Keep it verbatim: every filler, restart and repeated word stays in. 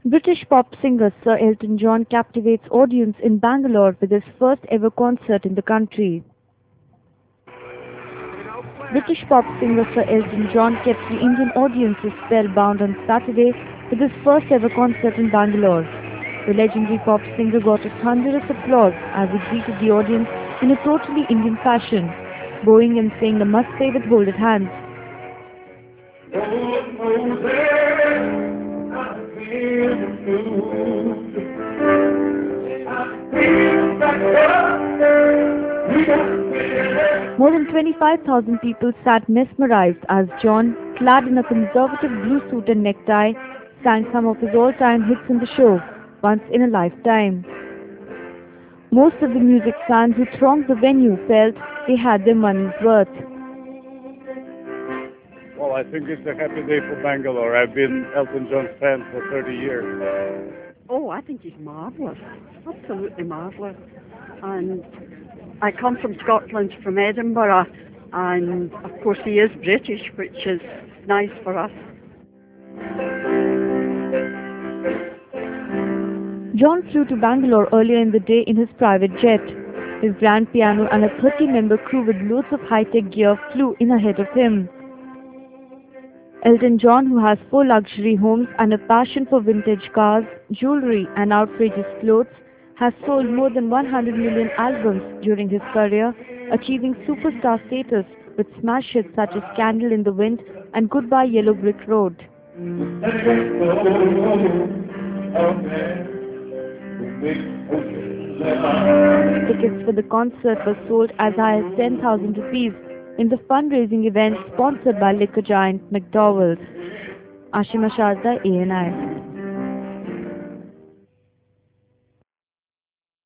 British pop singer Sir Elton John captivates audience in Bangalore with his first ever concert in the country. British pop singer Sir Elton John kept the Indian audiences spellbound on Saturday with his first ever concert in Bangalore. The legendary pop singer got a thunderous applause as he greeted the audience in a totally Indian fashion, bowing and saying a must-say with folded hands. More than twenty-five thousand people sat mesmerized as John, clad in a conservative blue suit and necktie, sang some of his all-time hits in the show, Once in a Lifetime. Most of the music fans who thronged the venue felt they had their money's worth. Well, I think it's a happy day for Bangalore. I've been Elton John's fan for thirty years. Oh, I think he's marvellous. Absolutely marvellous. And I come from Scotland, from Edinburgh, and of course he is British, which is nice for us. John flew to Bangalore earlier in the day in his private jet. His grand piano and a thirty-member crew with loads of high-tech gear flew in ahead of him. Elton John, who has four luxury homes and a passion for vintage cars, jewelry and outrageous clothes, has sold more than one hundred million albums during his career, achieving superstar status with smash hits such as Candle in the Wind and Goodbye Yellow Brick Road. Tickets for the concert were sold as high as ten thousand rupees in the fundraising event sponsored by liquor giant McDowell's. Ashima Sharda, A N I.